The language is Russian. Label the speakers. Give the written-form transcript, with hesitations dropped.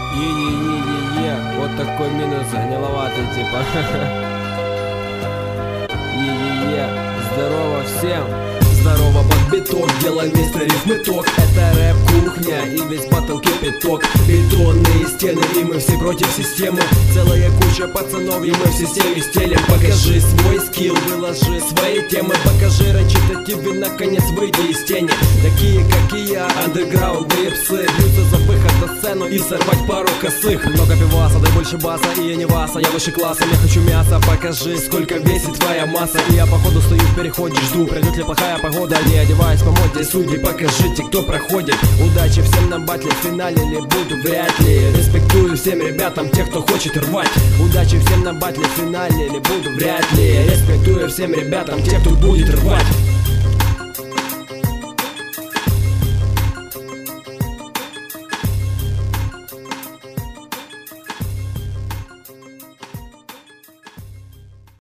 Speaker 1: Е-е-е-е-е, вот такой минус, гниловатый типа. Е-е-е, здорово всем.
Speaker 2: Здорово, подбиток, делаем вместо рифмы ток. Это рэп-кухня и весь батл кипяток. Бетонные стены и мы все против системы. Целая куча пацанов и мы в системе стелем. Покажи свой скилл, выложи свои темы. Покажи речитативы, наконец выйди из тени. Такие как и я, андеграундные псы, бьются за выход на сцену и сорвать пару косых. Много пиваса, дай больше баса, и я не васа, я выше класса. Я хочу мяса, покажи, сколько весит твоя масса. И я походу стою в переходе, жду, придет ли плохая погода. Не одеваюсь по моде, судьи, покажите, кто проходит. Удачи всем на батле, в финале не буду вряд ли. Респектую всем ребятам, тех, кто хочет рвать. Удачи всем на батле, в финале не буду вряд ли. Респектую всем ребятам, тех, кто будет рвать.